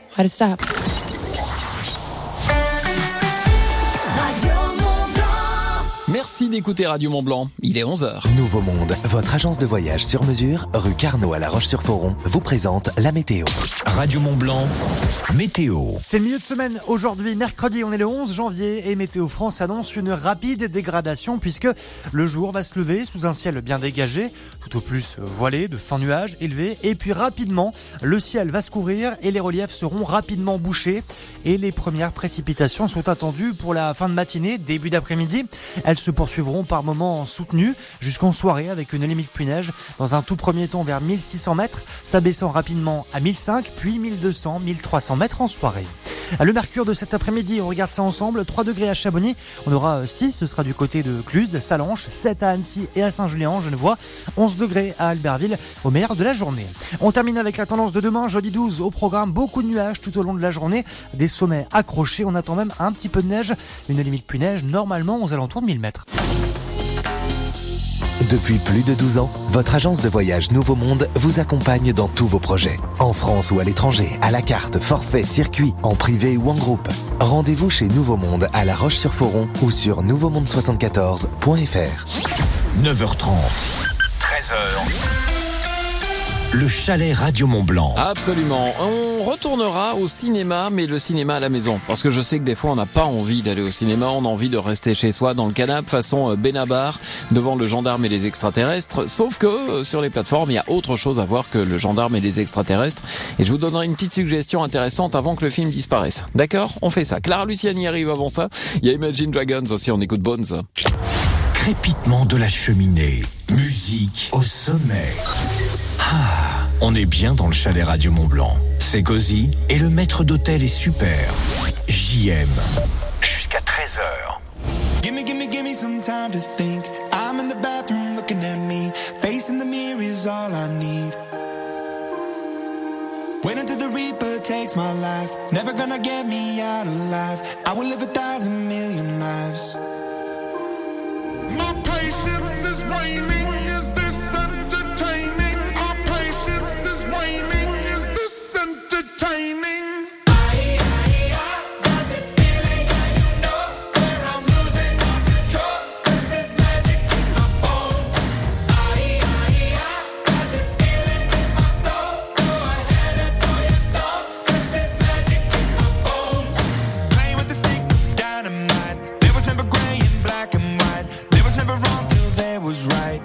How to stop. Merci d'écouter Radio Mont-Blanc, il est 11h. Nouveau Monde, votre agence de voyage sur mesure, rue Carnot à La Roche-sur-Foron, vous présente la météo. Radio Mont-Blanc, météo. C'est le milieu de semaine. Aujourd'hui, mercredi, on est le 11 janvier et Météo France annonce une rapide dégradation puisque le jour va se lever sous un ciel bien dégagé, tout au plus voilé, de fins nuages élevés, et puis rapidement, le ciel va se couvrir et les reliefs seront rapidement bouchés et les premières précipitations sont attendues pour la fin de matinée, début d'après-midi. Elles se poursuivront par moments soutenus jusqu'en soirée avec une limite pluie-neige dans un tout premier temps vers 1600 mètres, s'abaissant rapidement à 1005, puis 1200, 1300 mètres en soirée. Le mercure de cet après-midi, on regarde ça ensemble, 3 degrés à Chamonix, on aura 6, ce sera du côté de Cluse, Salanches, 7 à Annecy et à Saint-Julien-en-Genevois, 11 degrés à Albertville au meilleur de la journée. On termine avec la tendance de demain, jeudi 12, au programme beaucoup de nuages tout au long de la journée, des sommets accrochés, on attend même un petit peu de neige, une limite pluie-neige normalement aux alentours de 1000 mètres. Depuis plus de 12 ans, votre agence de voyage Nouveau Monde vous accompagne dans tous vos projets. En France ou à l'étranger, à la carte, forfait, circuit, en privé ou en groupe. Rendez-vous chez Nouveau Monde à La Roche-sur-Foron ou sur nouveaumonde74.fr. 9h30, 13h. Le chalet Radio Mont-Blanc. Absolument. On retournera au cinéma, mais le cinéma à la maison. Parce que je sais que des fois, on n'a pas envie d'aller au cinéma. On a envie de rester chez soi, dans le canapé, façon Benabar, devant le gendarme et les extraterrestres. Sauf que sur les plateformes, il y a autre chose à voir que le gendarme et les extraterrestres. Et je vous donnerai une petite suggestion intéressante avant que le film disparaisse. D'accord ? On fait ça. Clara Luciani arrive avant ça. Il y a Imagine Dragons aussi, on écoute Bones. Crépitement de la cheminée. Musique au sommet. Ah, on est bien dans le chalet Radio Mont-Blanc. C'est cosy et le maître d'hôtel est super. JM. Jusqu'à 13h. Give me some time to think. I'm in the bathroom looking at me. Facing the mirror is all I need. Wait until the Reaper takes my life. Never gonna get me out alive. I will live 1,000 million lives. My patience is waning. Is this entertaining? Our patience is waning. Is this entertaining? Got this feeling, and you know that I'm losing all control. 'Cause there's magic in my bones. Got this feeling in my soul. Go ahead and throw your stones. 'Cause there's magic in my bones. Playing with the stick of dynamite. There was never gray and black and white. There was never wrong till there was right.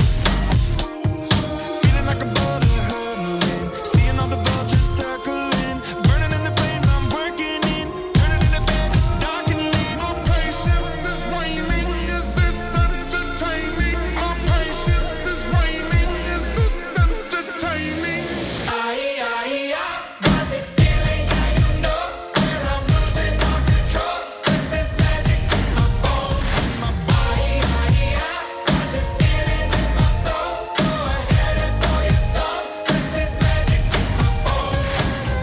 Feeling like a bullet hurtling. Seeing all the vultures circling. Burning in the flames I'm working in. Turning in the bed, it's darkening. Our patience is waning. Is this entertaining? Our patience is waning. Is this entertaining? Got this feeling, and you know that I'm losing all control. 'Cause there's magic in my bones. Got this feeling in my soul. Go ahead and throw your stones. 'Cause there's magic in my bones.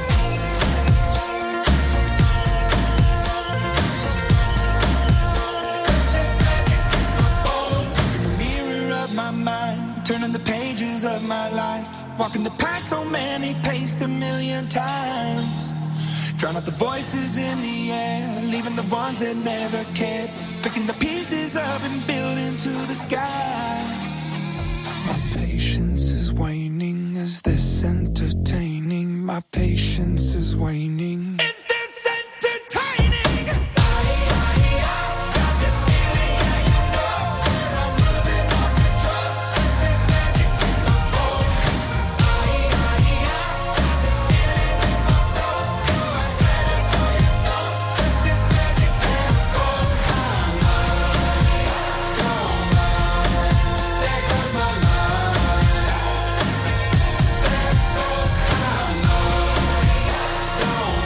In the mirror of my mind, turning the pages of my life, walking the path so many paced 1,000,000 times. Drown out the voices in the air, leaving the ones that never cared, picking the pieces up and building to the sky. My patience is waning. Is this entertaining? My patience is waning. Is this entertaining? Got this feeling, and you know that I'm losing all control. 'Cause there's magic in my bones. Got this feeling in my soul. Go ahead and throw your stones. 'Cause there's magic in my bones. There goes my mind. There goes my mind.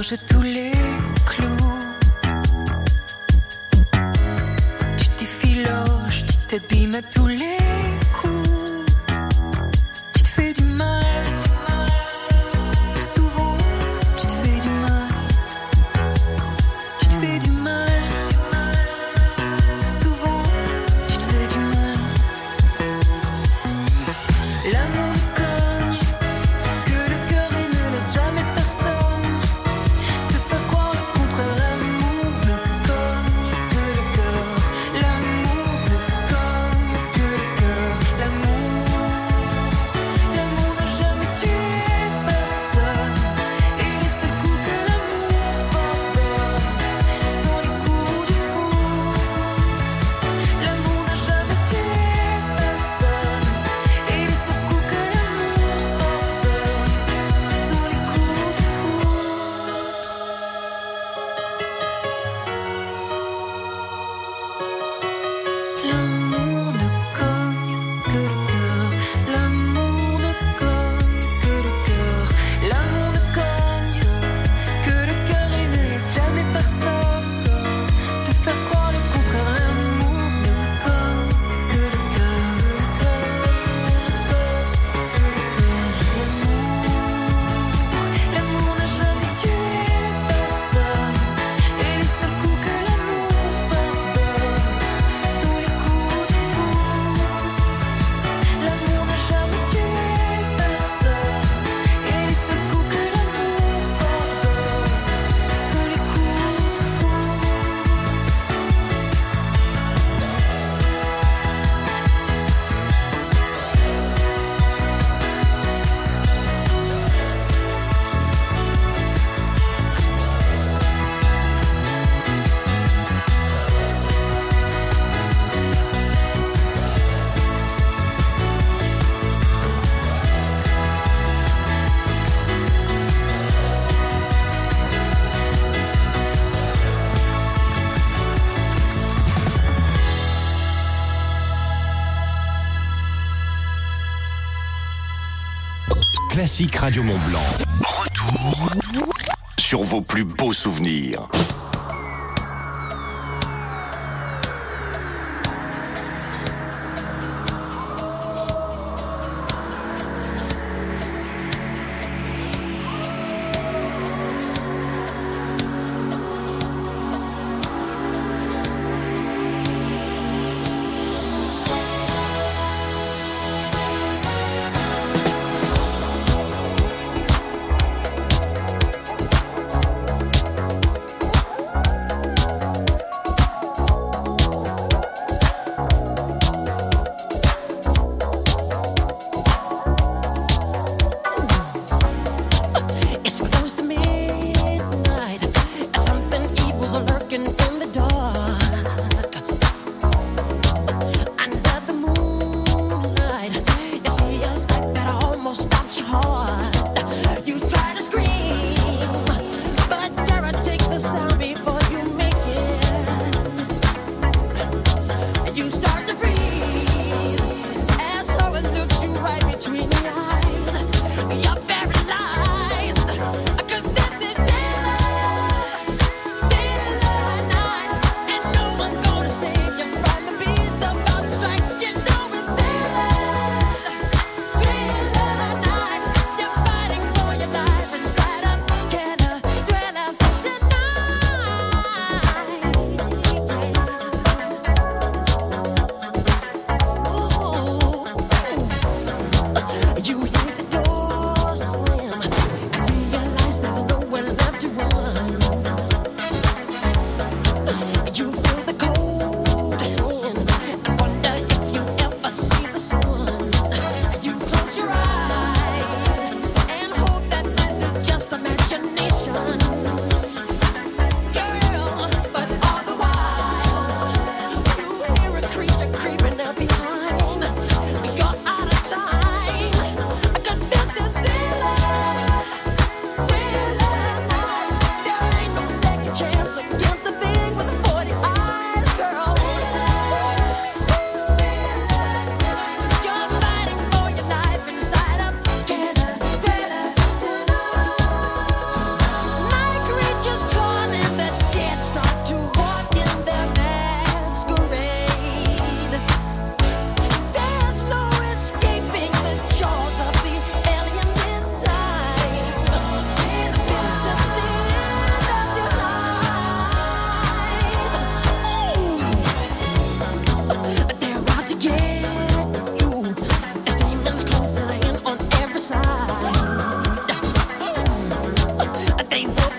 forges tous les clous. Tu t'effiloches, tu t'abîmes à tous les coups. Tu te fais du mal. Souvent, tu te fais du mal. Tu te fais du mal. Souvent, tu te fais du mal. L'amour cogne, que le cœur il ne laisse jamais personne te faire croire le contraire. L'amour ne cogne que le cœur. L'amour ne cogne que le cœur. L'amour n'a jamais tué personne. Et les seuls coups que l'amour pardonne sont les coups de foudre. L'amour n'a jamais tué personne. Et les seuls coups que l'amour pardonne sont les coups de foudre. L'amour ne cogne que le cœur. L'amour ne cogne que le cœur. L'amour ne cogne que le cœur et ne laisse jamais personne te faire croire le contraire. L'amour ne cogne que le cœur. L'amour n'a jamais tué personne. Et les seuls coups que l'amour pardonne sont les coups de foudre. L'amour n'a jamais tué personne. Et les seuls coups que l'amour pardonne sont les coups de foudre. Classique Radio Mont-Blanc. Retour sur vos plus beaux souvenirs.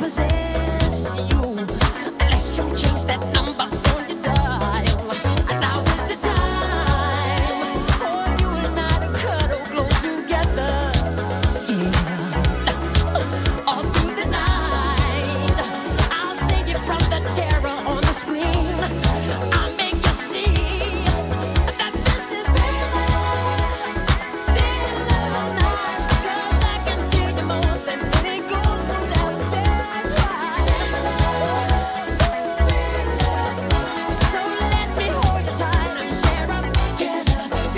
possess you unless you change that number on your dial. And now is the time for you and I to cuddle close together. Yeah, all through the night, I'll save you from the terror on the screen. I'll make you see that this is real love night. 'Cause I can feel you more than any gold without you trying. So let me hold you tight and share up together.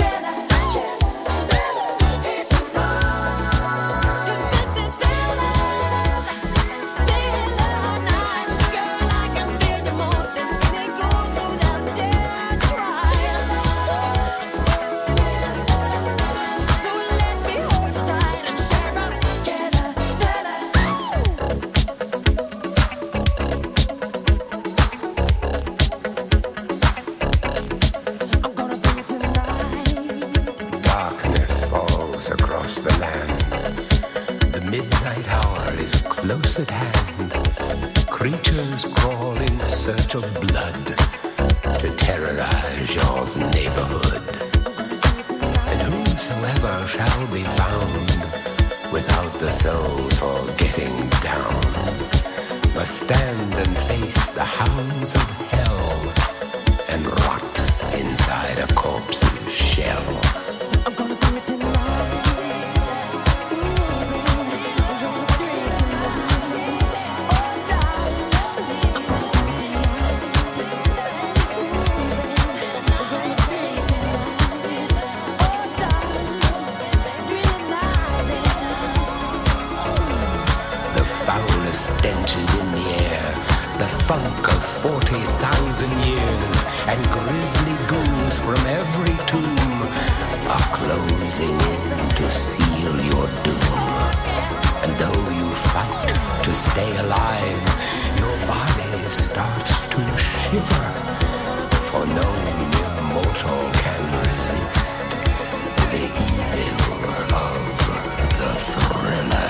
It's a love. 'Cause this is real love night. Girl, I can feel you more than any gold without you trying. So let me hold you tight and share up together. I'm gonna be tonight. Darkness falls across the land. The midnight hour is close at hand. Creatures crawl in search of blood to terrorize your neighborhood. And whosoever shall be found without the soul for getting down must stand and face the hounds of hell and rot inside a corpse's shell. I'm gonna do it tonight. I'm gonna do it tonight. Oh, darling, I'm gonna do it tonight. I'm gonna do it tonight. Oh, darling, really nice. The foulest stench is in the air, the funk of 40,000 years, and grisly goons from every tomb are closing in to seal your doom. And though you fight to stay alive, your body starts to shiver, for no immortal can resist the evil of the thriller.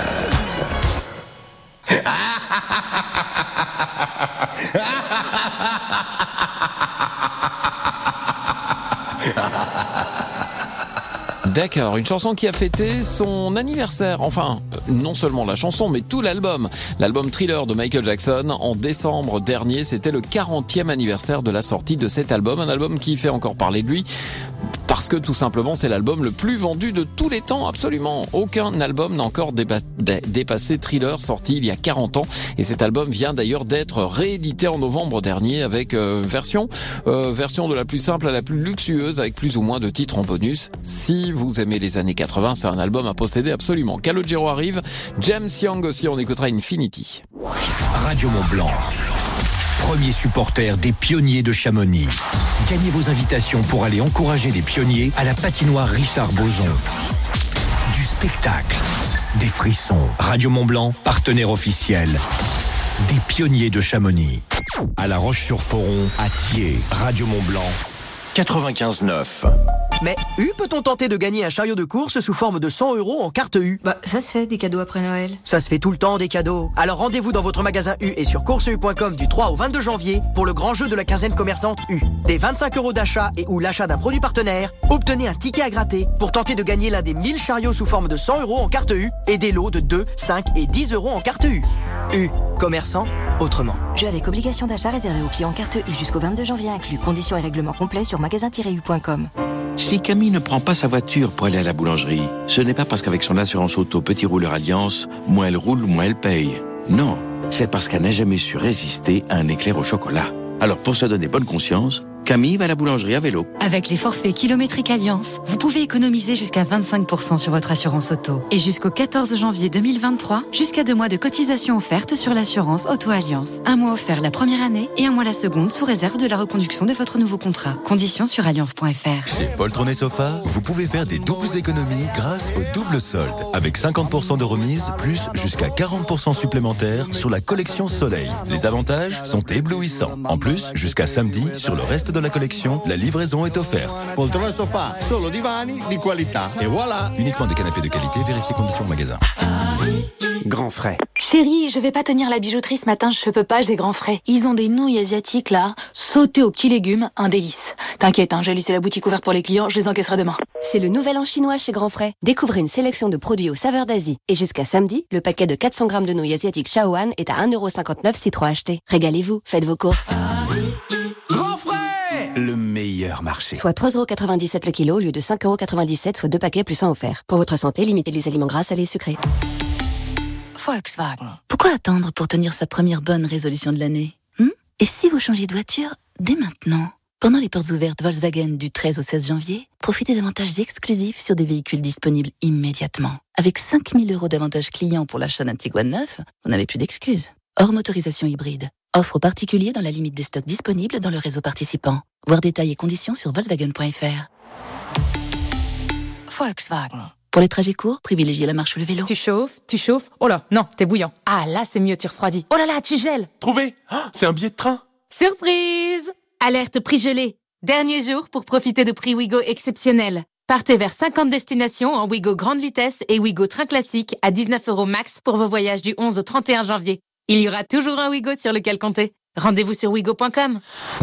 D'accord, une chanson qui a fêté son anniversaire. Enfin, non seulement la chanson, mais tout l'album. L'album Thriller de Michael Jackson, en décembre dernier, c'était le 40e anniversaire de la sortie de cet album. Un album qui fait encore parler de lui, parce que tout simplement, c'est l'album le plus vendu de tous les temps, absolument. Aucun album n'a encore dépassé Thriller, sorti il y a 40 ans. Et cet album vient d'ailleurs d'être réédité en novembre dernier avec version de la plus simple à la plus luxueuse, avec plus ou moins de titres en bonus. Si vous aimez les années 80, c'est un album à posséder absolument. Calogero arrive, James Young aussi, on écoutera Infinity. Radio Mont-Blanc. Premier supporter des pionniers de Chamonix. Gagnez vos invitations pour aller encourager les pionniers à la patinoire Richard Boson. Du spectacle, des frissons. Radio Mont-Blanc, partenaire officiel des pionniers de Chamonix. À La Roche-sur-Foron, à Thiers, Radio Mont-Blanc, 95.9. Mais peut-on tenter de gagner un chariot de course sous forme de 100 € en carte U? Bah, ça se fait, des cadeaux après Noël. Ça se fait tout le temps, des cadeaux. Alors rendez-vous dans votre magasin U et sur courseu.com du 3 au 22 janvier pour le grand jeu de la quinzaine commerçante U. Des 25 € d'achat et ou l'achat d'un produit partenaire, obtenez un ticket à gratter pour tenter de gagner l'un des 1000 chariots sous forme de 100 € en carte U et des lots de 2, 5 et 10 € en carte U. U. Commerçant, autrement. Jeu avec obligation d'achat réservé aux clients carte U jusqu'au 22 janvier inclus. Conditions et règlements complets sur magasin-u.com. Si Camille ne prend pas sa voiture pour aller à la boulangerie, ce n'est pas parce qu'avec son assurance auto Petit Rouleur Alliance, moins elle roule, moins elle paye. Non, c'est parce qu'elle n'a jamais su résister à un éclair au chocolat. Alors pour se donner bonne conscience, Camille va à la boulangerie à vélo. Avec les forfaits kilométriques Alliance, vous pouvez économiser jusqu'à 25% sur votre assurance auto. Et jusqu'au 14 janvier 2023, jusqu'à 2 mois de cotisation offerte sur l'assurance Auto Alliance. 1 mois offert la première année et 1 mois la seconde sous réserve de la reconduction de votre nouveau contrat. Conditions sur alliance.fr. Chez Poltron et Sofa, vous pouvez faire des doubles économies grâce au double solde. Avec 50% de remise, plus jusqu'à 40% supplémentaires sur la collection Soleil. Les avantages sont éblouissants. En plus, jusqu'à samedi, sur le reste de de la collection, la livraison est offerte. Poltrone sofà, solo divani di qualità. Et voilà. Uniquement des canapés de qualité, vérifiez conditions au magasin. Grand frais. Chérie, je vais pas tenir la bijouterie ce matin, je peux pas, j'ai grand frais. Ils ont des nouilles asiatiques là, sautées aux petits légumes, un délice. T'inquiète, j'ai laissé la boutique ouverte pour les clients, je les encaisserai demain. C'est le nouvel an chinois chez Grand Frais. Découvrez une sélection de produits aux saveurs d'Asie. Et jusqu'à samedi, le paquet de 400 grammes de nouilles asiatiques Shaoan est à 1,59€ si 3 achetés. Régalez-vous, faites vos courses. Grand frais. Le meilleur marché. Soit 3,97€ le kilo au lieu de 5,97€, soit 2 paquets plus 1 offert. Pour votre santé, limitez les aliments gras, salés et sucrés. Volkswagen. Pourquoi attendre pour tenir sa première bonne résolution de l'année Et si vous changez de voiture dès maintenant? Pendant les portes ouvertes Volkswagen du 13 au 16 janvier, profitez d'avantages exclusifs sur des véhicules disponibles immédiatement. Avec 5 000 € d'avantages clients pour l'achat d'un Tiguan neuf, vous n'avez plus d'excuses. Hors motorisation hybride. Offre aux particuliers dans la limite des stocks disponibles dans le réseau participant. Voir détails et conditions sur Volkswagen.fr. Volkswagen. Pour les trajets courts, privilégiez la marche ou le vélo. Tu chauffes. Oh là, non, t'es bouillant. Ah là, c'est mieux, tu refroidis. Oh là là, tu gèles. Trouvé. C'est un billet de train. Surprise! Alerte prix gelé. Dernier jour pour profiter de prix Ouigo exceptionnels. Partez vers 50 destinations en Ouigo grande vitesse et Ouigo train classique à 19€ max pour vos voyages du 11 au 31 janvier. Il y aura toujours un Ouigo sur lequel compter. Rendez-vous sur ouigo.com.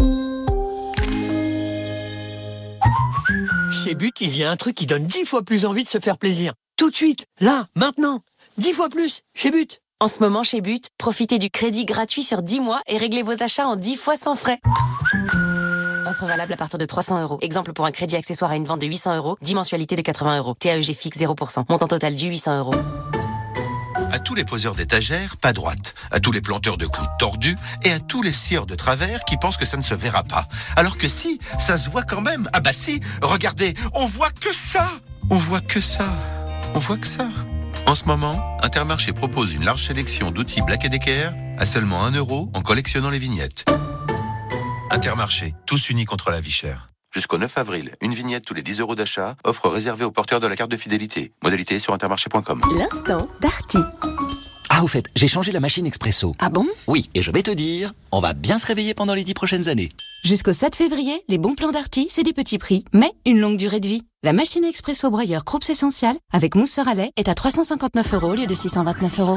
Chez But, il y a un truc qui donne 10 fois plus envie de se faire plaisir. Tout de suite, là, maintenant. 10 fois plus, chez But. En ce moment, chez But, profitez du crédit gratuit sur 10 mois et réglez vos achats en 10 fois sans frais. Offre valable à partir de 300€. Exemple pour un crédit accessoire à une vente de 800€, 10 mensualités de 80€. TAEG fixe 0%. Montant total dû 800€. À tous les poseurs d'étagères, pas droite. À tous les planteurs de clous tordus et à tous les scieurs de travers qui pensent que ça ne se verra pas. Alors que si, ça se voit quand même. Ah bah si, regardez, on voit que ça. On voit que ça. On voit que ça. En ce moment, Intermarché propose une large sélection d'outils Black & Decker à seulement 1€ en collectionnant les vignettes. Intermarché, tous unis contre la vie chère. Jusqu'au 9 avril, une vignette tous les 10€ d'achat, offre réservée aux porteurs de la carte de fidélité. Modalité sur intermarché.com. L'instant Darty. Ah, au fait, j'ai changé la machine expresso. Ah bon? Oui, et je vais te dire, on va bien se réveiller pendant les 10 prochaines années. Jusqu'au 7 février, les bons plans Darty, c'est des petits prix, mais une longue durée de vie. La machine expresso broyeur Krups Essential avec mousseur à lait est à 359€ au lieu de 629€.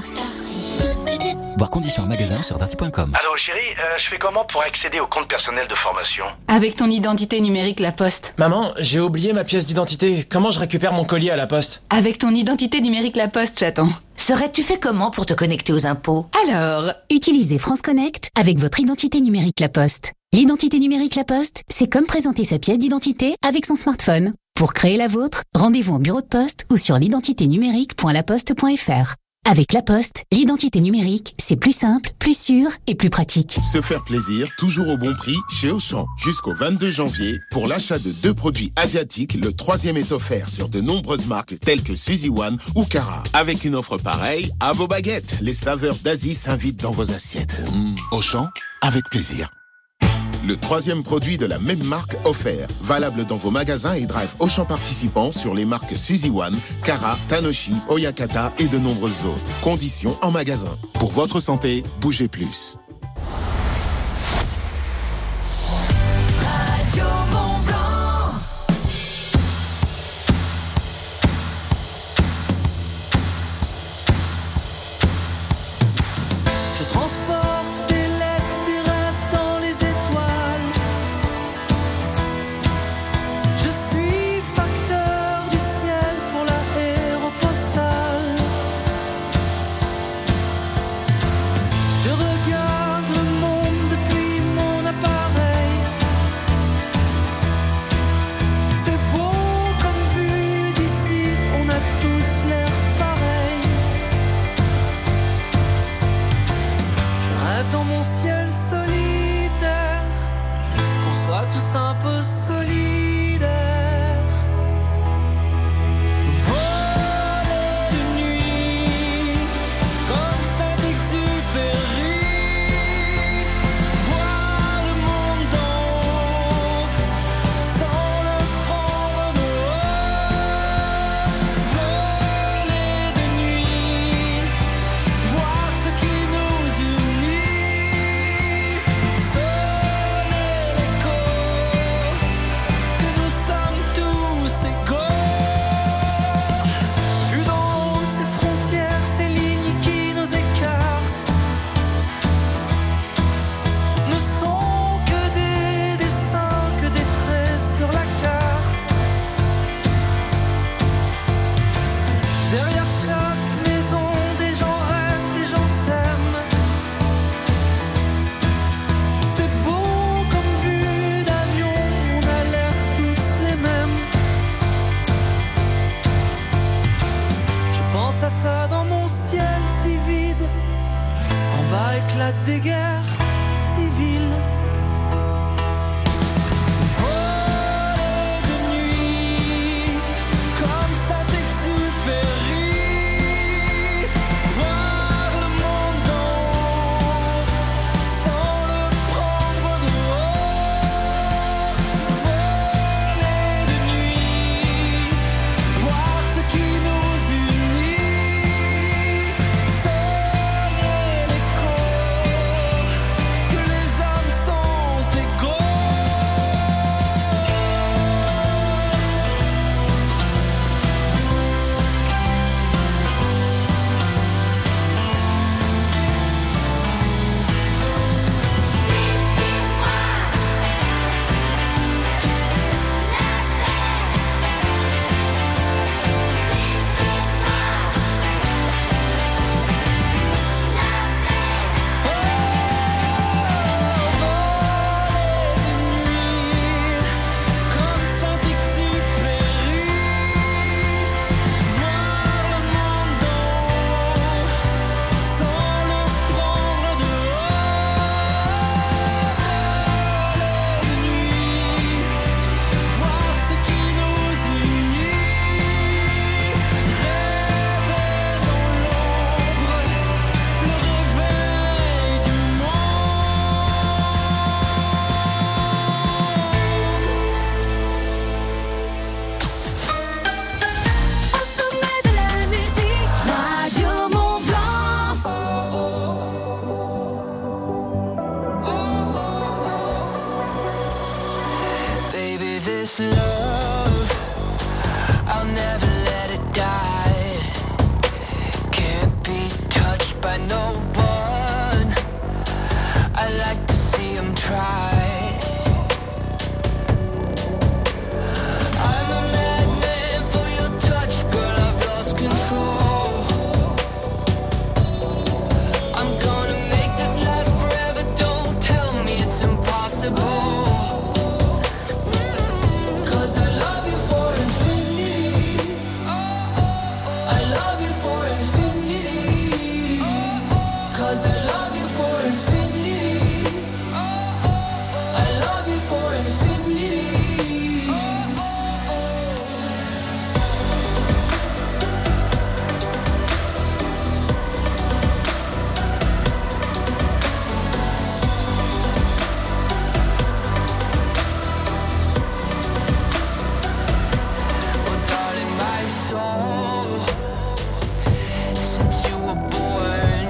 Voir conditions en magasin sur darty.com. Allô chérie, je fais comment pour accéder au compte personnel de formation? Avec ton identité numérique La Poste. Maman, j'ai oublié ma pièce d'identité. Comment je récupère mon colis à La Poste? Avec ton identité numérique La Poste, chaton. Serais-tu fait comment pour te connecter aux impôts? Alors, utilisez France Connect avec votre identité numérique La Poste. L'identité numérique La Poste, c'est comme présenter sa pièce d'identité avec son smartphone. Pour créer la vôtre, rendez-vous en bureau de poste ou sur l'identiténumérique.laposte.fr. Avec La Poste, l'identité numérique, c'est plus simple, plus sûr et plus pratique. Se faire plaisir, toujours au bon prix, chez Auchan. Jusqu'au 22 janvier, pour l'achat de 2 produits asiatiques, le 3e est offert sur de nombreuses marques telles que Suzy One ou Cara. Avec une offre pareille, à vos baguettes, les saveurs d'Asie s'invitent dans vos assiettes. Auchan, avec plaisir. Le 3e produit de la même marque offert, valable dans vos magasins et drive Auchan participants sur les marques Suzy One, Cara, Tanoshi, Oyakata et de nombreuses autres. Conditions en magasin. Pour votre santé, bougez plus. C'est beau comme vue d'avion, on a l'air tous les mêmes. Je pense à ça dans mon ciel si vide. En bas éclatent des guerres civiles. Voler de nuit, comme Saint-Exupéry. Voir le monde d'en haut, sans le prendre de haut. Voler de nuit, voir ce qui nous unit. Sonner l'écho que les hommes sont égaux. Comme Saint-Exupéry, voir le monde d'en haut, sans le prendre de haut. Voler de nuit, voir ce qui nous unit. Rêver dans l'ombre, le réveil du Au sommet de la musique, Radio Mont-Blanc. Baby, this love, I'll never let it die. Can't be touched by no one. I like to see him try. I'm a madman for your touch, girl, I've lost control. I'm gonna make this last forever, don't tell me it's impossible. 'Cause I love you for infinity. I love you for infinity. 'Cause I love you for infinity. I love you for infinity. Oh, darling, my soul, since you were born.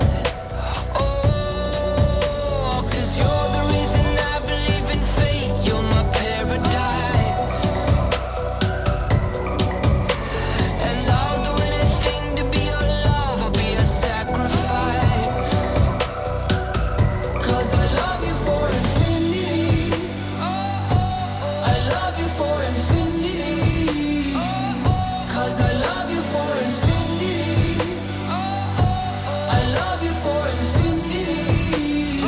Oh, 'cause you're the reason I believe in fate. You're my paradise. And I'll do anything to be your love. I'll be a sacrifice. 'Cause I love you for infinity. I love you for infinity. 'Cause I love you for infinity. I love you for infinity.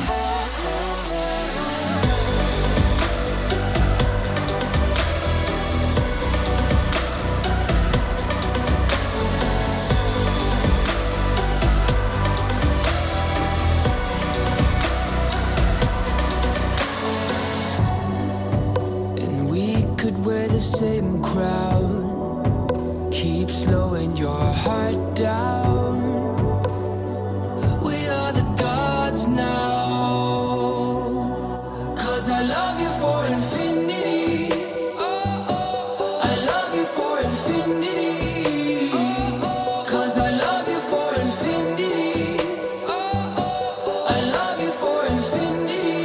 And we could wear the same crown. Keep slowing your heart down. We are the gods now. 'Cause I love you for infinity. I love you for infinity. 'Cause I love you for infinity. I love you for infinity.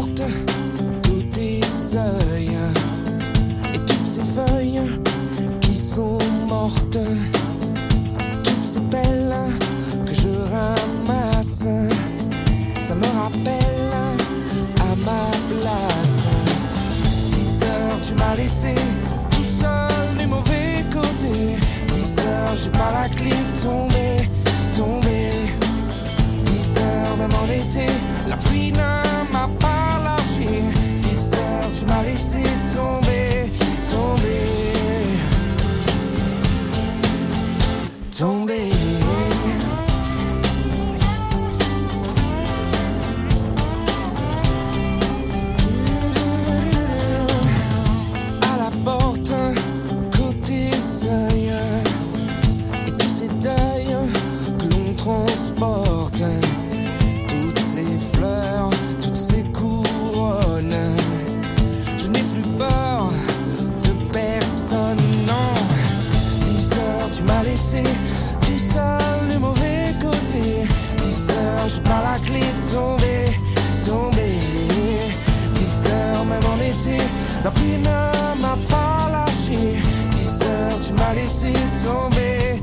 porte, côté seuil, et toutes ces feuilles qui sont mortes, toutes ces pelles que je ramasse, ça me rappelle à ma place. 10 heures tu m'as laissé tout seul du mauvais côté. 10 heures j'ai pas la clé, tombé. 10 heures même en été, la pluie ne m'a pas lâché. 10 heures tu m'as laissé tomber. À la porte, côté seuil, et tous ces deuils que l'on transporte, toutes ces fleurs, toutes ces couronnes. Je n'ai plus peur de personne, non. 10 heures tu m'as laissé tout seul du mauvais côté. 10 heures j'ai pas la clé, tombé. 10 heures même en été, la pluie ne m'a pas lâché. 10 heures tu m'as laissé tomber.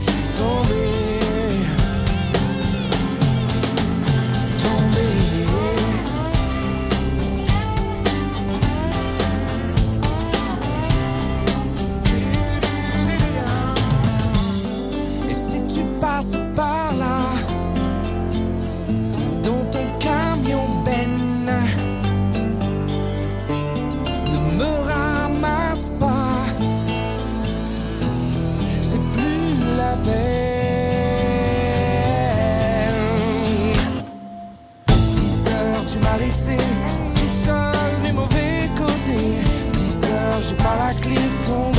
Et si tu passes par là, dans ton camion Ben, ne me ramasse pas, c'est plus la peine. 10 heures tu m'as laissé tout seul du mauvais côté. 10 heures j'ai pas la clé, tombé.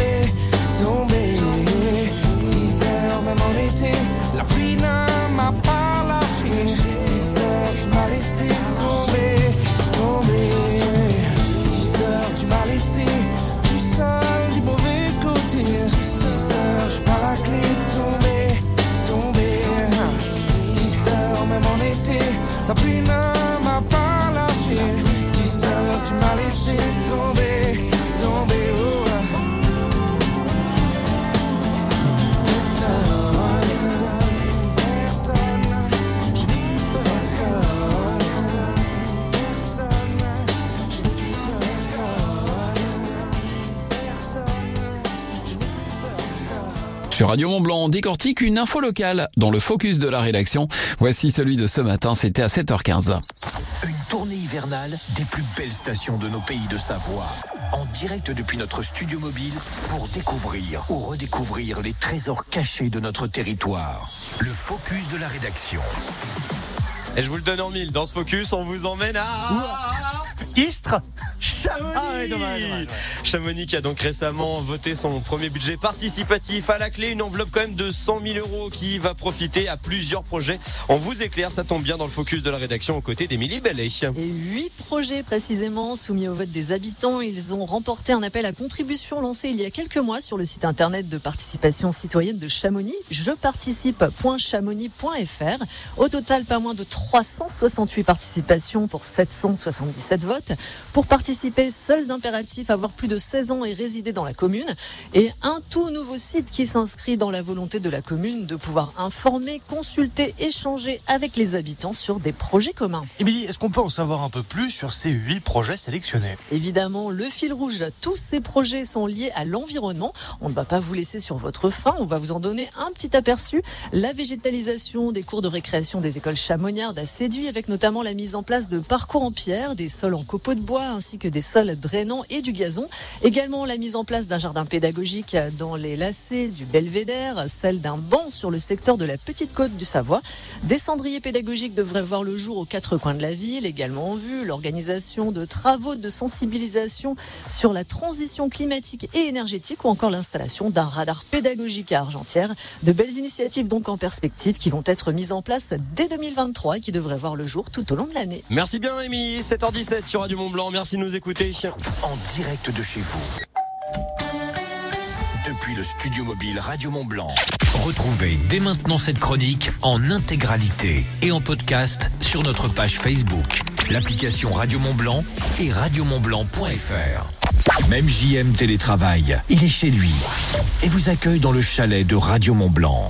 10 heures même en été, la pluie ne m'a pas lâché. 10 heures tu m'as laissé tomber. 10 heures tu m'as laissé tout seul du mauvais côté. 10 heures j'ai pas la clé, tombé. 10 heures même en été, la pluie ne m'a pas lâché. 10 heures tu m'as laissé tomber. Sur Radio Mont-Blanc, on décortique une info locale dans le focus de la rédaction. Voici celui de ce matin, c'était à 7h15. Une tournée hivernale des plus belles stations de nos pays de Savoie. En direct depuis notre studio mobile pour découvrir ou redécouvrir les trésors cachés de notre territoire. Le focus de la rédaction. Et je vous le donne en mille. Dans ce focus, on vous emmène à Istres, Chamonix. Ah ouais, dommage. Chamonix qui a donc récemment voté son premier budget participatif. À la clé, une enveloppe quand même de 100 000 € qui va profiter à plusieurs projets. On vous éclaire, ça tombe bien, dans le focus de la rédaction aux côtés d'Émilie Bellet. Et 8 projets précisément soumis au vote des habitants. Ils ont remporté un appel à contribution lancé il y a quelques mois sur le site internet de participation citoyenne de Chamonix, jeparticipe.chamonix.fr. Au total, pas moins de 368 participations pour 777 votes. Pour participer, seuls impératifs, avoir plus de 16 ans et résider dans la commune. Et un tout nouveau site qui s'inscrit dans la volonté de la commune de pouvoir informer, consulter, échanger avec les habitants sur des projets communs. Émilie, est-ce qu'on peut en savoir un peu plus sur ces 8 projets sélectionnés ? Évidemment, le fil rouge, tous ces projets sont liés à l'environnement. On ne va pas vous laisser sur votre faim, on va vous en donner un petit aperçu. La végétalisation des cours de récréation des écoles chamonniardes a séduit, avec notamment la mise en place de parcours en pierre, des sols en copeaux de bois ainsi que des sols drainants et du gazon. Également la mise en place d'un jardin pédagogique dans les lacets du Belvédère, celle d'un banc sur le secteur de la Petite Côte du Savoie. Des cendriers pédagogiques devraient voir le jour aux 4 coins de la ville. Également en vue l'organisation de travaux de sensibilisation sur la transition climatique et énergétique, ou encore l'installation d'un radar pédagogique à Argentière. De belles initiatives donc en perspective qui vont être mises en place dès 2023 et qui devraient voir le jour tout au long de l'année. Merci bien Émilie, 7h17 sur Radio Mont-Blanc, merci de nous écouter. En direct de chez vous. Depuis le studio mobile Radio Mont-Blanc. Retrouvez dès maintenant cette chronique en intégralité et en podcast sur notre page Facebook. l'application Radio Mont-Blanc et radiomontblanc.fr. Même JM télétravaille, il est chez lui et vous accueille dans le chalet de Radio Mont-Blanc.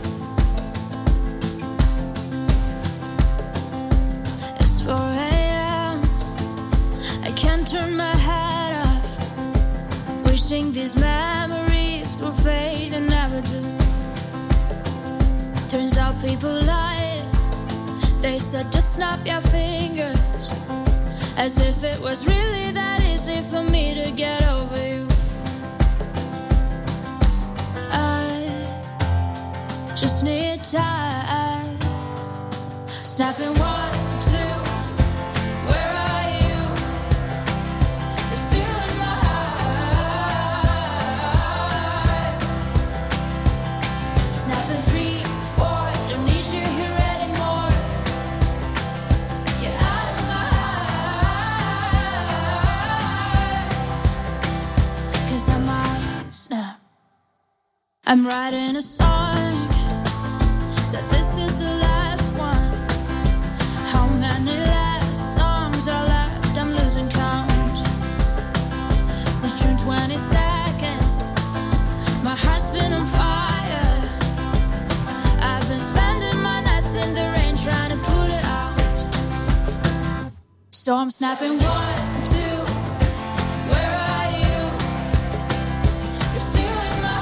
It's 4 a.m. I can't turn my head off. Wishing these memories will fade and never do. Turns out people lie. They said just snap your fingers, as if it was really that easy for me to get over you. I just need time. Snapping 1, 2. Where are you? You're still in my heart. Snapping 3, 4. Don't need you here anymore. Get out of my heart. 'Cause I might snap. I'm writing a song. Said this is the last one. How many last songs are left? I'm losing count. Since June 22nd, my heart's been on fire. I've been spending my nights in the rain trying to put it out. So I'm snapping 1, 2. Where are you? You're still in my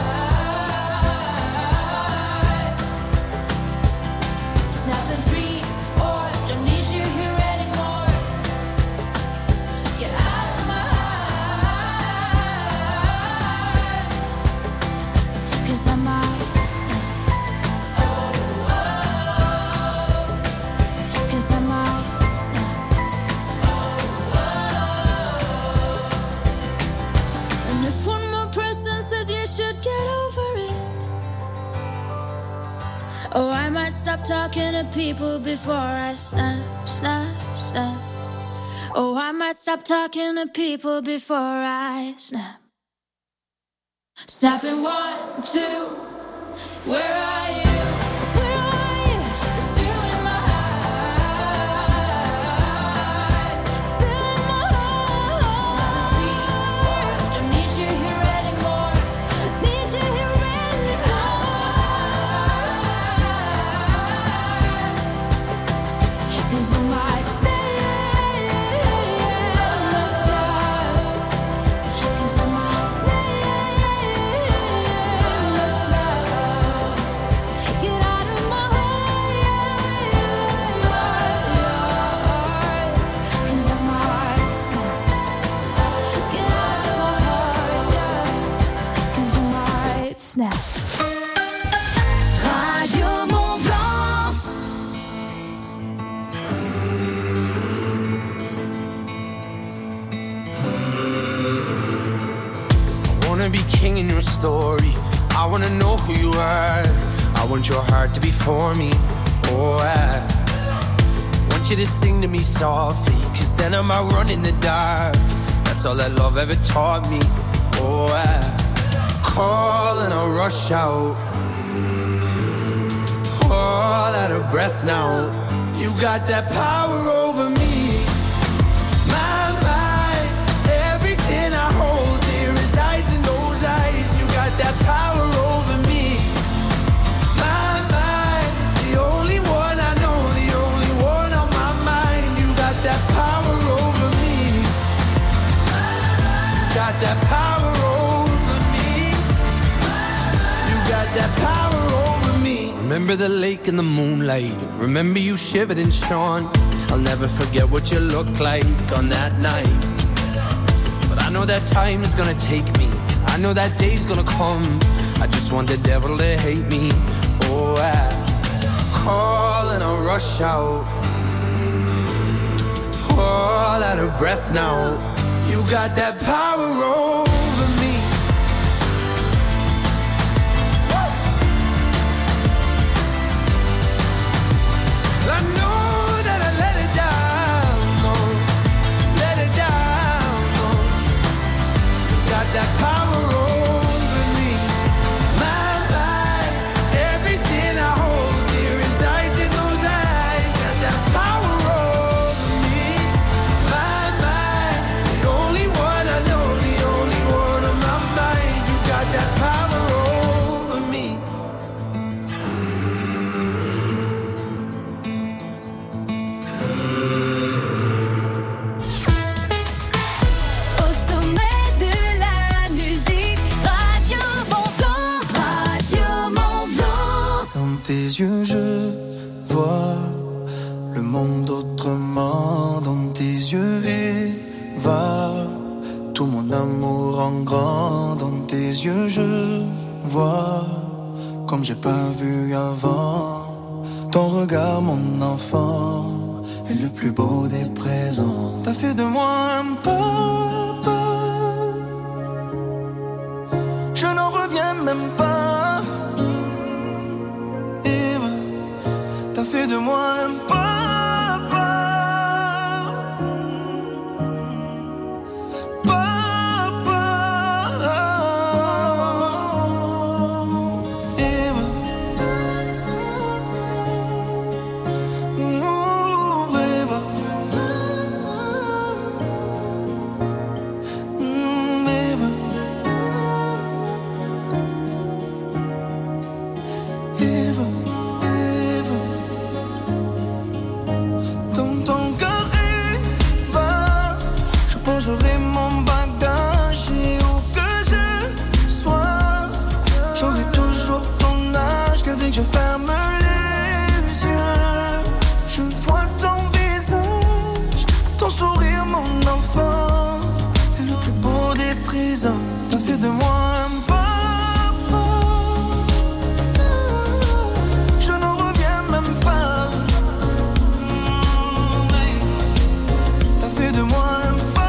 heart. Snapping 3, 4. Don't need you here anymore. Get out of my heart. 'Cause I might snap. Oh, oh. 'Cause I might snap. Oh, oh. And if one more person says you should get over it, oh, I might stop talking to people before I snap, snap, snap. Oh, I might stop talking to people before I snap. Snapping 1, 2. Where are you? Where are you? You're still in my heart. Still in my heart. 3, 4. Don't need you here anymore. Need you here anymore. 'Cause I might stay. Must stop. 'Cause I might stay. Must stop. Get out of my heart. 'Cause I might stop. Get out of my heart. 'Cause I might snap. Radio Mont-Blanc. I wanna be king in your story. I wanna know who you are. I want your heart to be for me. Oh, I want you to sing to me softly, 'cause then I might run in the dark. That's all that love ever taught me. Oh, I call and I rush out. All out of breath now. You got that power over me. My mind, everything I hold dear resides in those eyes. You got that power over me. My mind, the only one I know, the only one on my mind. You got that power over me. Got that power over me. You got that power over me. Remember the lake in the moonlight. Remember you shivered and shone. I'll never forget what you looked like on that night. But I know that time is gonna take me. I know that day's gonna come. I just want the devil to hate me. Oh, I call and I rush out. All out of breath now. You got that power over me. I know that I let it down, no, let it down, no. You got that power over me. My mind, everything I hold dear resides in those eyes. Got that power over me. va. Tout mon amour en grand dans tes yeux, je vois comme j'ai pas vu avant. Ton regard, mon enfant, est le plus beau des présents. T'as fait de moi un papa, je n'en reviens même pas. Eve, t'as fait de moi un papa. J'aurai mon bagage et où que je sois, j'aurai toujours ton âge. Que dès que je ferme les yeux, je vois ton visage, ton sourire, mon enfant, est le plus beau des présents. T'as fait de moi un papa, je n'en reviens même pas. T'as fait de moi un papa.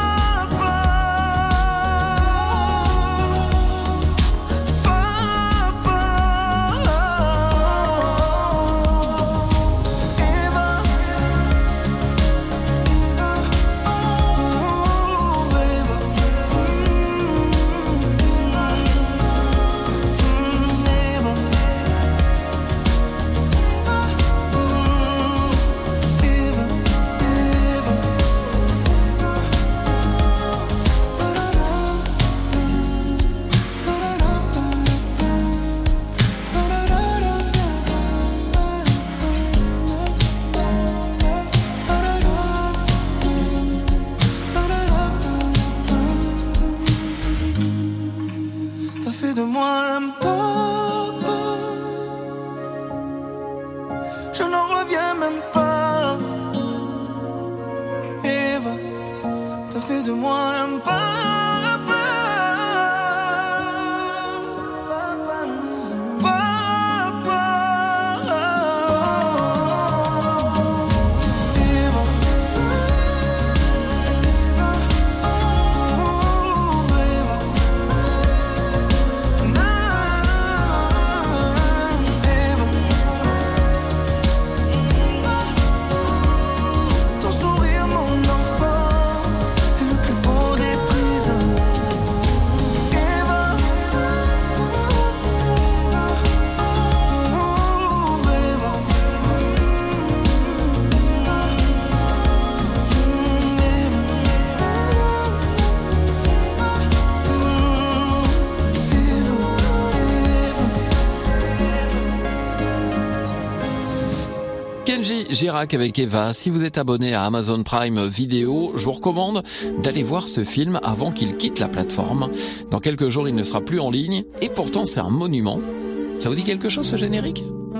Girac avec Eva. Si vous êtes abonné à Amazon Prime Video, je vous recommande d'aller voir ce film avant qu'il quitte la plateforme. Dans quelques jours, il ne sera plus en ligne et pourtant c'est un monument. Ça vous dit quelque chose ce générique ?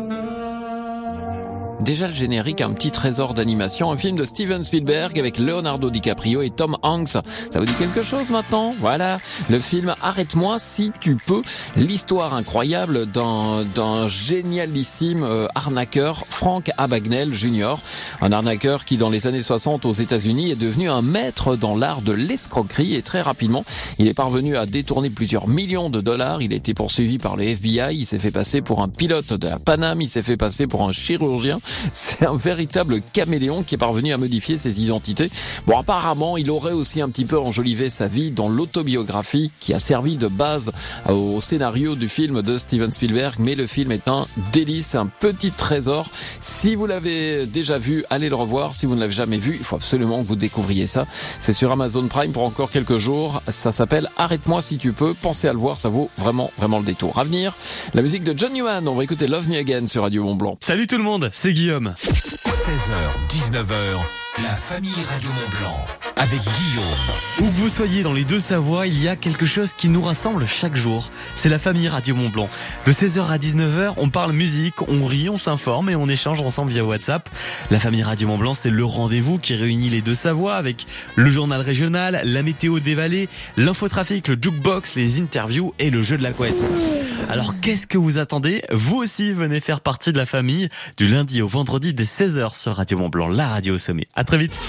Déjà le générique, un petit trésor d'animation, un film de Steven Spielberg avec Leonardo DiCaprio et Tom Hanks. Ça vous dit quelque chose maintenant ? Voilà, le film Arrête-moi si tu peux, l'histoire incroyable d'un génialissime arnaqueur, Frank Abagnale Jr., un arnaqueur qui dans les années 60 aux États-Unis est devenu un maître dans l'art de l'escroquerie et très rapidement, il est parvenu à détourner plusieurs millions de dollars. Il a été poursuivi par le FBI, il s'est fait passer pour un pilote de la Pan Am, il s'est fait passer pour un chirurgien. C'est un véritable caméléon qui est parvenu à modifier ses identités. Bon, apparemment, il aurait aussi un petit peu enjolivé sa vie dans l'autobiographie qui a servi de base au scénario du film de Steven Spielberg. Mais le film est un délice, un petit trésor. Si vous l'avez déjà vu, allez le revoir. Si vous ne l'avez jamais vu, il faut absolument que vous découvriez ça. C'est sur Amazon Prime pour encore quelques jours. Ça s'appelle Arrête-moi si tu peux. Pensez à le voir, ça vaut vraiment le détour. À venir, la musique de John Newman. On va écouter Love Me Again sur Radio Mont-Blanc. Salut tout le monde, c'est Guillaume. 16h, 19h, la famille Radio Mont-Blanc. avec Guillaume. Où que vous soyez dans les Deux-Savoies, il y a quelque chose qui nous rassemble chaque jour. C'est la famille Radio Mont-Blanc. De 16h à 19h, on parle musique, on rit, on s'informe et on échange ensemble via WhatsApp. La famille Radio Mont-Blanc, c'est le rendez-vous qui réunit les Deux-Savoies avec le journal régional, la météo des vallées, l'infotrafic, le jukebox, les interviews et le jeu de la couette. Alors qu'est-ce que vous attendez ? Vous aussi venez faire partie de la famille du lundi au vendredi dès 16h sur Radio Mont-Blanc, la radio au sommet. À très vite.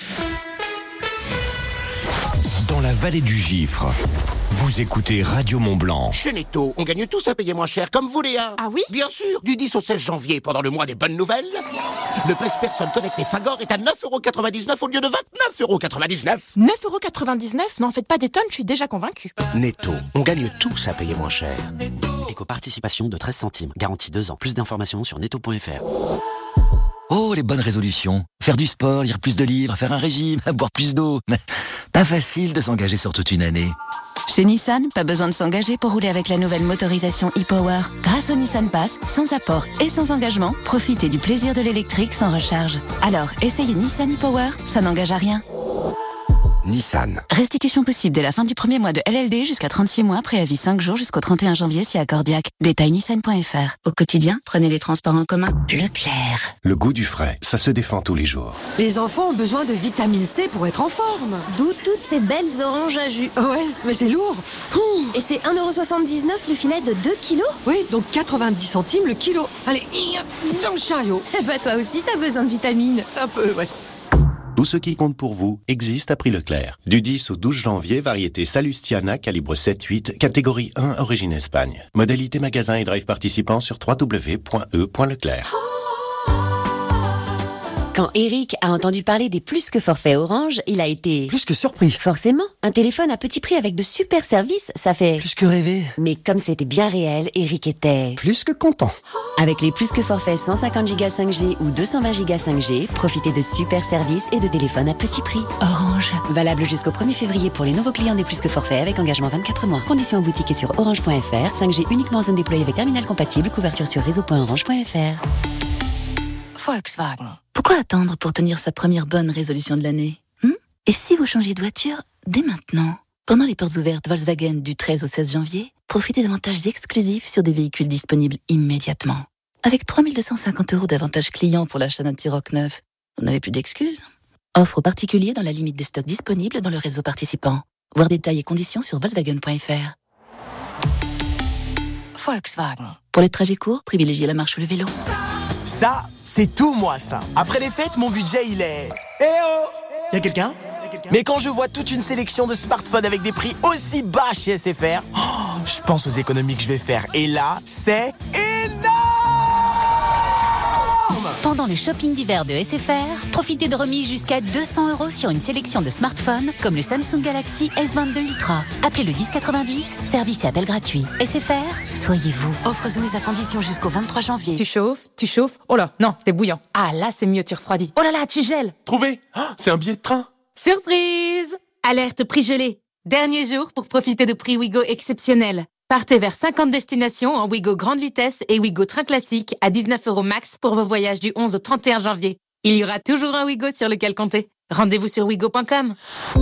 Dans la vallée du Gifre, vous écoutez Radio Mont-Blanc. Chez Netto, on gagne tous à payer moins cher, comme vous Léa. Ah oui ? Bien sûr, du 10 au 16 janvier, pendant le mois des bonnes nouvelles, le pèse-personne connecté Fagor est à 9,99€ au lieu de 29,99€. 9,99€? Non, faites pas des tonnes, je suis déjà convaincu. Netto, on gagne tous à payer moins cher. Éco-participation de 13 centimes, garantie 2 ans. Plus d'informations sur netto.fr. Oh, les bonnes résolutions. Faire du sport, lire plus de livres, faire un régime, boire plus d'eau. Mais pas facile de s'engager sur toute une année. Chez Nissan, pas besoin de s'engager pour rouler avec la nouvelle motorisation e-Power. Grâce au Nissan Pass, sans apport et sans engagement, profitez du plaisir de l'électrique sans recharge. Alors, essayez Nissan e-Power, ça n'engage à rien. Nissan. Restitution possible dès la fin du premier mois de LLD jusqu'à 36 mois, préavis 5 jours jusqu'au 31 janvier si accordiaque. Détail nissan.fr. Au quotidien, prenez les transports en commun. Leclerc. Le goût du frais, ça se défend tous les jours. Les enfants ont besoin de vitamine C pour être en forme. D'où toutes ces belles oranges à jus. Ouais, mais c'est lourd. Et c'est 1,79€ le filet de 2 kilos. Oui, donc 90 centimes le kilo. Allez, dans le chariot. Eh bah toi aussi t'as besoin de vitamines. Un peu, ouais. Tout ce qui compte pour vous existe à prix Leclerc. Du 10 au 12 janvier, variété Salustiana, calibre 7-8, catégorie 1, origine Espagne. Modalité magasin et drive participant sur www.e.leclerc. Quand Eric a entendu parler des plus que forfaits Orange, il a été... Plus que surpris. Forcément, un téléphone à petit prix avec de super services, ça fait... Plus que rêver. Mais comme c'était bien réel, Eric était... Plus que content. Avec les plus que forfaits 150 Go 5G ou 220 Go 5G, profitez de super services et de téléphones à petit prix. Orange. Valable jusqu'au 1er février pour les nouveaux clients des plus que forfaits avec engagement 24 mois. Conditions en boutique et sur orange.fr. 5G uniquement en zone déployée avec terminal compatible. Couverture sur réseau.orange.fr. Volkswagen. Pourquoi attendre pour tenir sa première bonne résolution de l'année ? Et si vous changiez de voiture dès maintenant ? Pendant les portes ouvertes Volkswagen du 13 au 16 janvier, profitez d'avantages exclusifs sur des véhicules disponibles immédiatement. Avec 3 250 € d'avantages clients pour l'achat d'un T-Roc neuf, vous n'avez plus d'excuses. Offre aux particuliers dans la limite des stocks disponibles dans le réseau participant. Voir détails et conditions sur Volkswagen.fr. Volkswagen. Pour les trajets courts, privilégiez la marche ou le vélo. Ça, c'est tout moi ça. Après les fêtes, mon budget il est... Eh oh! Y'a quelqu'un? Mais quand je vois toute une sélection de smartphones avec des prix aussi bas chez SFR, je pense aux économies que je vais faire. Et là, c'est énorme! Pendant le shopping d'hiver de SFR, profitez de remises jusqu'à 200 € sur une sélection de smartphones comme le Samsung Galaxy S22 Ultra. Appelez le 1090, service et appel gratuit. SFR, soyez vous. Offre soumise à condition jusqu'au 23 janvier. Tu chauffes. Oh là, non, t'es bouillant. Ah là, c'est mieux, tu refroidis. Oh là là, tu gèles. Trouvé! C'est un billet de train! Surprise! Alerte prix gelé. Dernier jour pour profiter de prix Wigo exceptionnels. Partez vers 50 destinations en Wigo grande vitesse et Wigo train classique à 19 € max pour vos voyages du 11 au 31 janvier. Il y aura toujours un Wigo sur lequel compter. Rendez-vous sur wigo.com.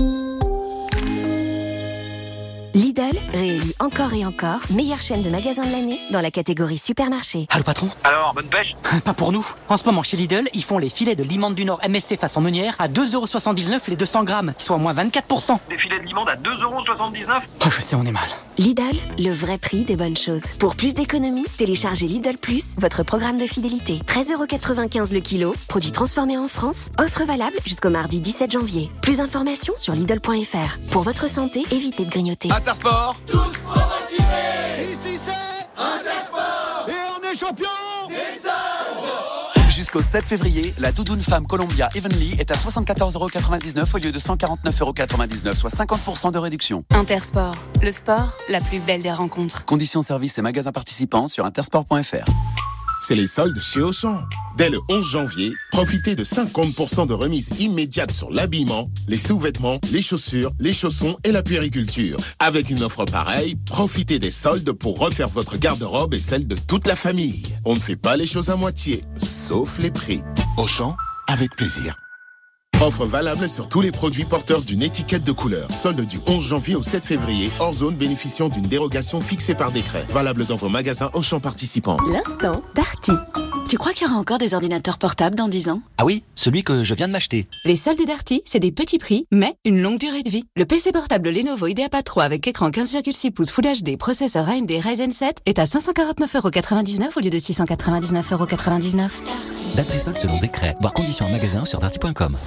Lidl, réélu encore et encore, meilleure chaîne de magasins de l'année dans la catégorie supermarché. Allô patron? Alors, bonne pêche? Pas pour nous. En ce moment chez Lidl, ils font les filets de l'imande du Nord MSC façon meunière à 2,79 € les 200 grammes, soit moins 24%. Des filets de limande à 2,79 €? Oh, je sais, on est mal. Lidl, le vrai prix des bonnes choses. Pour plus d'économies, téléchargez Lidl Plus, votre programme de fidélité. 13,95 € le kilo, produit transformé en France, offre valable jusqu'au mardi 17 janvier. Plus d'informations sur Lidl.fr. Pour votre santé, évitez de grignoter. Intersport. Tous pour motiver. Ici c'est Intersport. Et on est champion des arbres. Jusqu'au 7 février, la doudoune femme Columbia Evenly est à 74,99 € au lieu de 149,99 €, soit 50% de réduction. Intersport, le sport, la plus belle des rencontres. Conditions services et magasins participants sur intersport.fr. C'est les soldes chez Auchan. Dès le 11 janvier, profitez de 50% de remise immédiate sur l'habillement, les sous-vêtements, les chaussures, les chaussons et la puériculture. Avec une offre pareille, profitez des soldes pour refaire votre garde-robe et celle de toute la famille. On ne fait pas les choses à moitié, sauf les prix. Auchan, avec plaisir. Offre valable sur tous les produits porteurs d'une étiquette de couleur. Solde du 11 janvier au 7 février, hors zone bénéficiant d'une dérogation fixée par décret. Valable dans vos magasins Auchan participants. L'instant Darty. Tu crois qu'il y aura encore des ordinateurs portables dans 10 ans? Ah oui, celui que je viens de m'acheter. Les soldes Darty, c'est des petits prix, mais une longue durée de vie. Le PC portable Lenovo IdeaPad 3 avec écran 15,6 pouces Full HD, processeur AMD Ryzen 7 est à 549,99€ au lieu de 699,99€. Date et soldes selon décret. Voir conditions en magasin sur darty.com.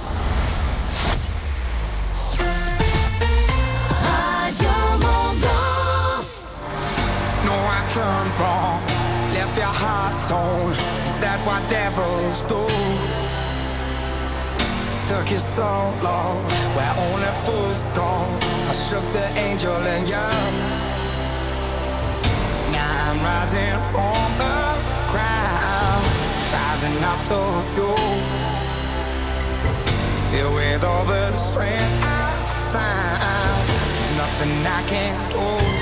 No, I turned wrong, left your heart torn. Is that what devils do? Took you so long, where only fools go. I shook the angel in you. Now I'm rising from the crowd, rising up to you. Filled with all the strength I found, there's nothing I can't do.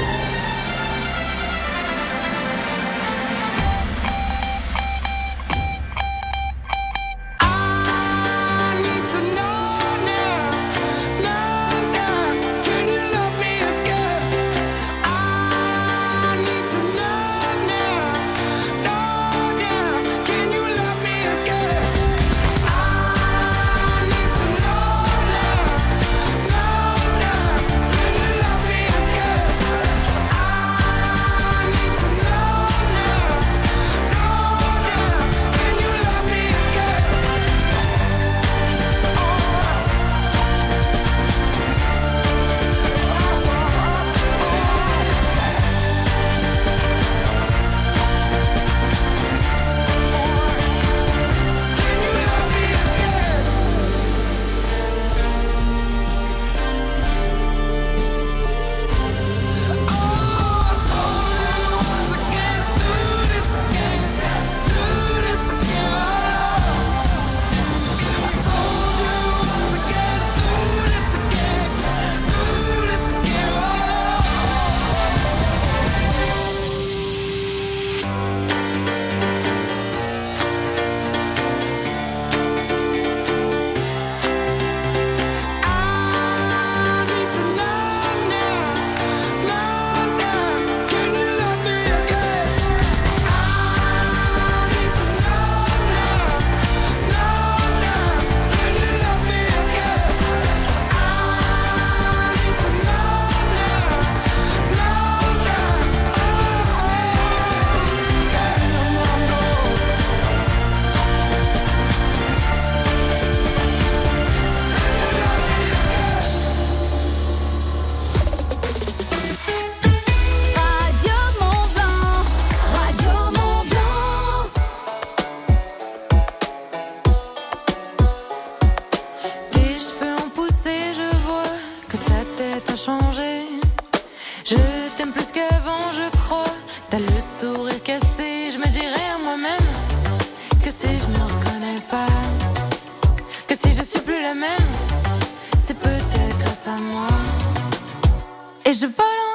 Et je vole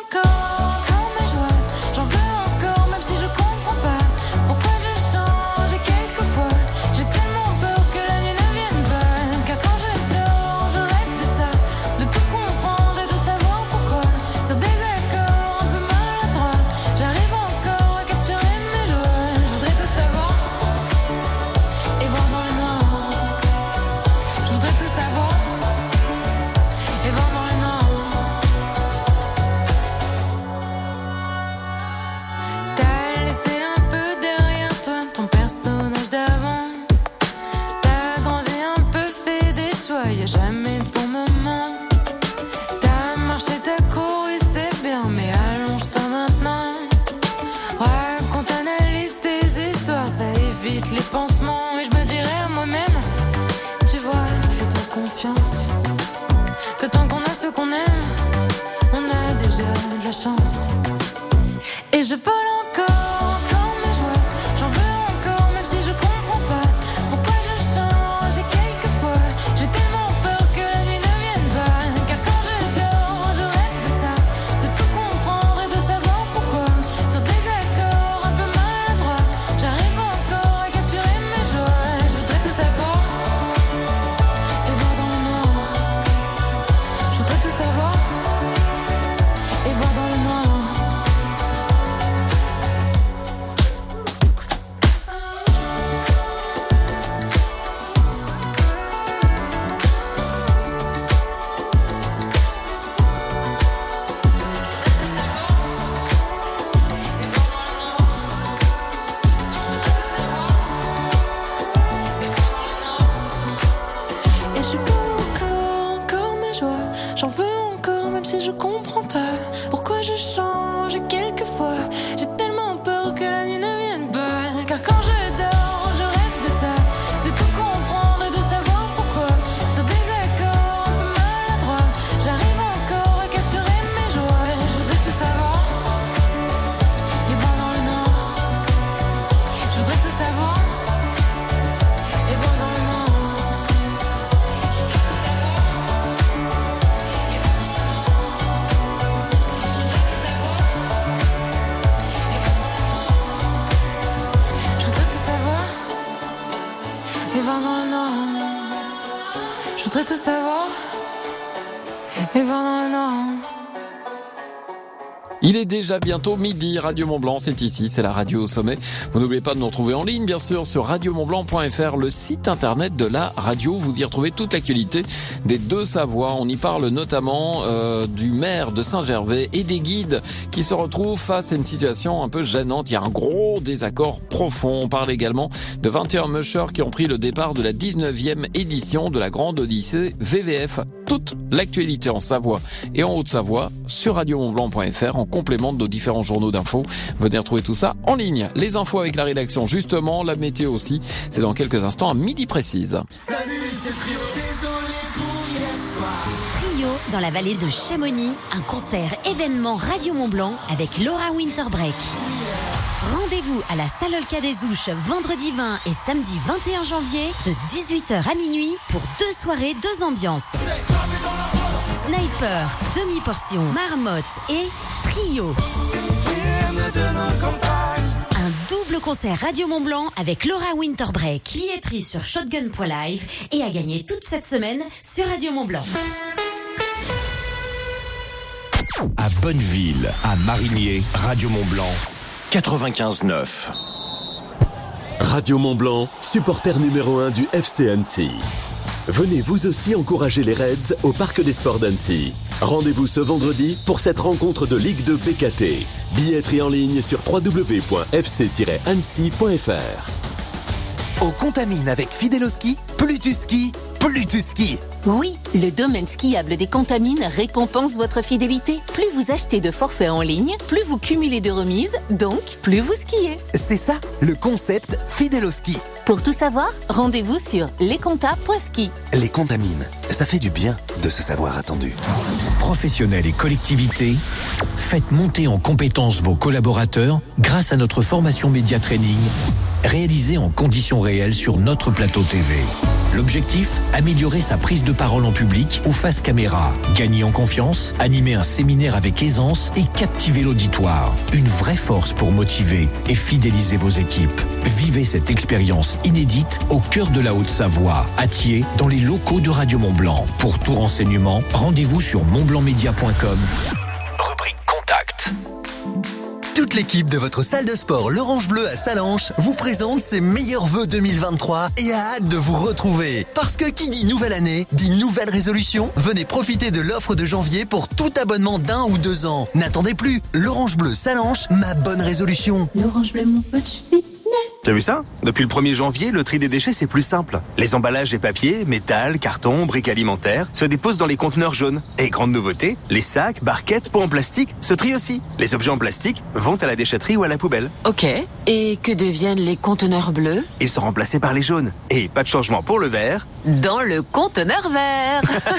encore comme mes joies. J'en veux encore même si je comprends pas pourquoi je change. Et quelquefois j'ai tellement peur que la nuit ne vienne pas. Car quand je dors je rêve de ça, de tout comprendre et de savoir pourquoi. Sur des accords un peu maladroits, j'arrive encore à capturer mes joies. Je voudrais tout savoir et voir dans le noir. Je voudrais tout savoir et voir dans le noir. T'as laissé un peu derrière toi ton personnage d'avant. T'as grandi un peu, fait des choix, y'a jamais de bon moment. T'as marché, t'as couru, c'est bien, mais allonge-toi maintenant. Raconte, analyse tes histoires, ça évite les pansements. Et je me dirais à moi-même, tu vois, fais-toi confiance. Que tant qu'on a ce qu'on aime, on a déjà de la chance. Et je vole encore comme mes joies. J'en veux encore même si je comprends pas pourquoi je change. Et quelquefois j'ai tellement peur que la nuit ne vienne pas. Car quand je dors je rêve de ça, de tout comprendre et de savoir pourquoi. Sur des accords un peu maladroits, j'arrive encore à capturer mes joies. Je voudrais tout savoir et voir dans J'en veux encore même si je comprends pas pourquoi je change et quelquefois j'ai tellement peur que la nuit ne vienne pas. Car quand je dors, je rêve de ça, de tout comprendre et de savoir pourquoi. Sur des accords un peu maladroits, j'arrive encore à capturer mes joies. Je voudrais tout savoir et voir dans le noir. Je voudrais tout savoir et voir dans le noir. Je voudrais tout savoir et voir dans le noir. Je voudrais tout savoir et voir dans le noir. Il est déjà bientôt midi, Radio Mont-Blanc, c'est ici, c'est la radio au sommet. Vous n'oubliez pas de nous retrouver en ligne, bien sûr, sur radiomontblanc.fr, le site internet de la radio. Vous y retrouvez toute l'actualité des deux Savoies. On y parle notamment du maire de Saint-Gervais et des guides qui se retrouvent face à une situation un peu gênante. Il y a un gros désaccord profond. On parle également de 21 mushers qui ont pris le départ de la 19e édition de la Grande Odyssée VVF. Toute l'actualité en Savoie et en Haute-Savoie sur radiomontblanc.fr en complément de nos différents journaux d'infos. Venez retrouver tout ça en ligne. Les infos avec la rédaction, justement, la météo aussi. C'est dans quelques instants à midi précise. Salut, c'est Trio, désolé pour hier soir. Trio dans la vallée de Chamonix, un concert événement Radio Mont-Blanc avec Laura Winterbreak. Rendez-vous à la salle Olca des Ouches vendredi 20 et samedi 21 janvier de 18h à minuit pour 2 soirées, 2 ambiances. Sniper, demi-portion, marmotte et Trio. Un double concert Radio Mont-Blanc avec Laura Winterbreak. Billetterie sur shotgun.live et à gagner toute cette semaine sur Radio Mont-Blanc. À Bonneville, à Marigné, Radio Mont-Blanc, 95.9. Radio Mont-Blanc, supporter numéro 1 du FC Annecy. Venez vous aussi encourager les Reds au Parc des Sports d'Annecy. Rendez-vous ce vendredi pour cette rencontre de Ligue 2 PKT. Billetterie en ligne sur www.fc-annecy.fr. Au Contamine avec Fideloski, plus tu skis, plus tu skis. Oui, le domaine skiable des Contamines récompense votre fidélité. Plus vous achetez de forfaits en ligne, plus vous cumulez de remises, donc plus vous skiez. C'est ça, le concept Fideloski. Pour tout savoir, rendez-vous sur lescontas.ski. Les Contamines, ça fait du bien de se savoir attendu. Professionnels et collectivités, faites monter en compétences vos collaborateurs grâce à notre formation Média Training, réalisée en conditions réelles sur notre plateau TV. L'objectif, améliorer sa prise de parole en public ou face caméra, gagner en confiance, animer un séminaire avec aisance et captiver l'auditoire. Une vraie force pour motiver et fidéliser vos équipes. Vivez cette expérience inédite au cœur de la Haute-Savoie, à Thiers, dans les locaux de Radio Mont-Blanc. Pour tout renseignement, rendez-vous sur montblancmedia.com. Rubrique Contact. Toute l'équipe de votre salle de sport l'Orange Bleu à Salanches vous présente ses meilleurs vœux 2023 et a hâte de vous retrouver. Parce que qui dit nouvelle année, dit nouvelle résolution. Venez profiter de l'offre de janvier pour tout abonnement d'1 ou 2 ans. N'attendez plus, l'Orange Bleu Salanches, ma bonne résolution. L'Orange Bleu, mon coach fitness. T'as vu ça ? Depuis le 1er janvier, le tri des déchets, c'est plus simple. Les emballages et papier, métal, carton, briques alimentaires se déposent dans les conteneurs jaunes. Et grande nouveauté, les sacs, barquettes, pots en plastique se trient aussi. Les objets en plastique vont à la déchetterie ou à la poubelle. Ok. Et que deviennent les conteneurs bleus ? Ils sont remplacés par les jaunes. Et pas de changement pour le vert. Dans le conteneur vert.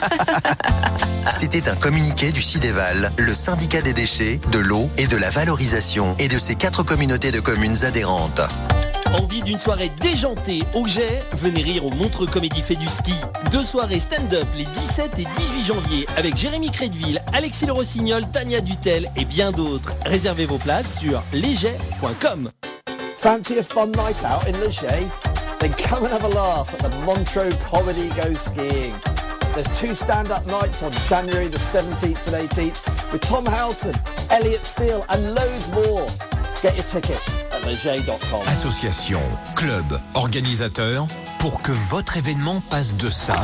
C'était un communiqué du CIDEVAL, le syndicat des déchets, de l'eau et de la valorisation, et de ses 4 communautés de communes adhérentes. Envie d'une soirée déjantée au Jet ? Venez rire au Montreux Comédie fait du ski. 2 soirées stand-up les 17 et 18 janvier avec Jérémy Crédville, Alexis Le Rossignol, Tania Dutel et bien d'autres. Réservez vos places sur lesjet.com. Fancy a fun night out in Leger? Then come and have a laugh at the Montreux Comedy Go Skiing. There's 2 stand-up nights on January the 17th and 18th with Tom Houghton, Elliot Steele and loads more. Get your tickets at leger.com. Association, club, organisateur, pour que votre événement passe de ça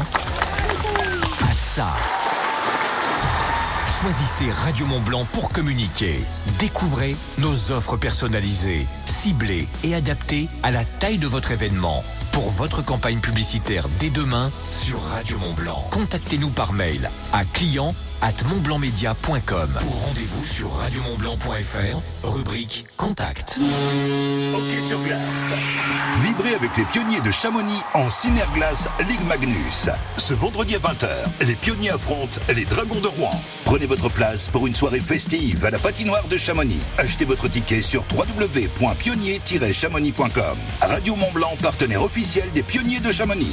à ça. Choisissez Radio Mont-Blanc pour communiquer. Découvrez nos offres personnalisées, ciblées et adaptées à la taille de votre événement. Pour votre campagne publicitaire dès demain sur Radio Mont-Blanc. Contactez-nous par mail à client info@montblancmedia.com ou rendez-vous sur radiomontblanc.fr, rubrique Contact. Hockey sur glace. Vibrez avec les pionniers de Chamonix en Cinerglace Ligue Magnus. Ce vendredi à 20h, les pionniers affrontent les Dragons de Rouen. Prenez votre place pour une soirée festive à la patinoire de Chamonix. Achetez votre ticket sur www.pionnier-chamonix.com. Radio Mont-Blanc, partenaire officiel des pionniers de Chamonix.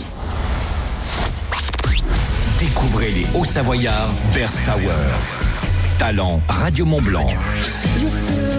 Découvrez les Hauts-Savoyards Berst Tower. Talent Radio Mont-Blanc.